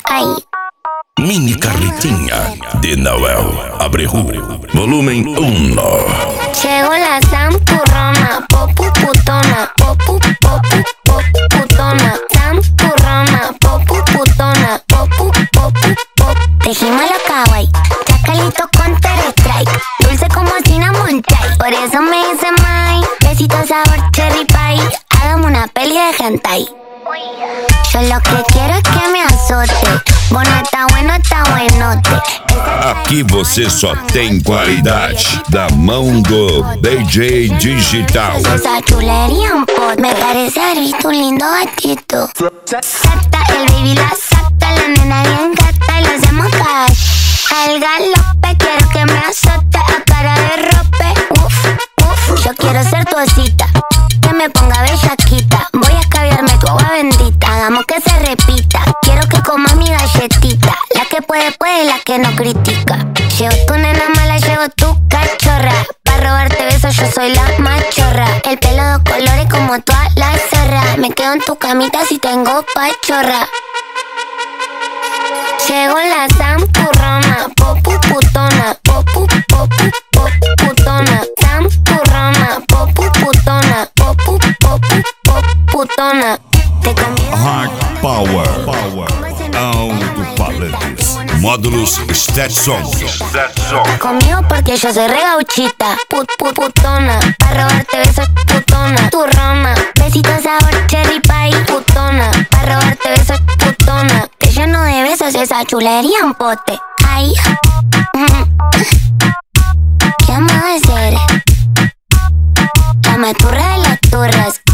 Ay. Mini Carretinha de Noel Abreu, volumen 1. Llegó la zampurrona, popu putona, popu popu popu putona, zampurrona, popu putona, popu popu popu. Dijimos lo kawaii, chacalito Counter-Strike, dulce como cinnamon chai, por eso me hice mai. Besito sabor cherry pie, hagamos una peli de hentai. Yo lo que quiero es que me azote. Bueno, tá buenote. Aqui você só tem qualidade da mão do DJ Digital. Esa chulería en pot, me parece haber visto un lindo gatito. Sata, el baby la saca, la nena bien gata y lo hacemos cash. El galope, quiero que me azote a cara de rope. Uf, yo quiero ser tu osita, que me ponga bellaquita. Voy a escabiarme tu agua bendita, hagamos que se repita. Quiero que comas mi galletita, la que puede, la que no critica. Llevo tu nena mala, llevo tu cachorra. Pa' robarte besos yo soy la machorra. El pelo de colores como tú a la zorra. Me quedo en tu camita si tengo pachorra. Llegó la zampurrona, popu putona, popu popu popu putona, zampurrona, popu putona, popu popu popu putona. Te conviene. Hard Power, alto-falantes, módulos Stetson. Conmigo porque yo soy re gauchita, putona, pa' robarte besos putona, turrona, besitos sabor cherry pie, putona, pa' robarte besos putona, te lleno de besos esa chulería en pote. Ay, ¿qué vamos a hacer? La maturra de las turras.